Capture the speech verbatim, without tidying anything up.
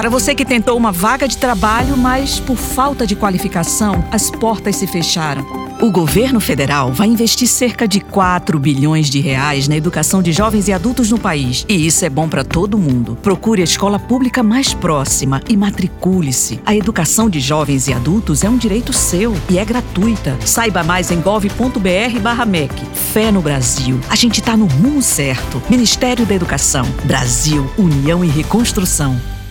Para você que tentou uma vaga de trabalho, mas por falta de qualificação, as portas se fecharam. O governo federal vai investir cerca de quatro bilhões de reais na educação de jovens e adultos no país. E isso é bom para todo mundo. Procure a escola pública mais próxima e matricule-se. A educação de jovens e adultos é um direito seu e é gratuita. Saiba mais em gov ponto br barra M E C. Fé no Brasil. A gente tá no rumo certo. Ministério da Educação. Brasil, União e Reconstrução.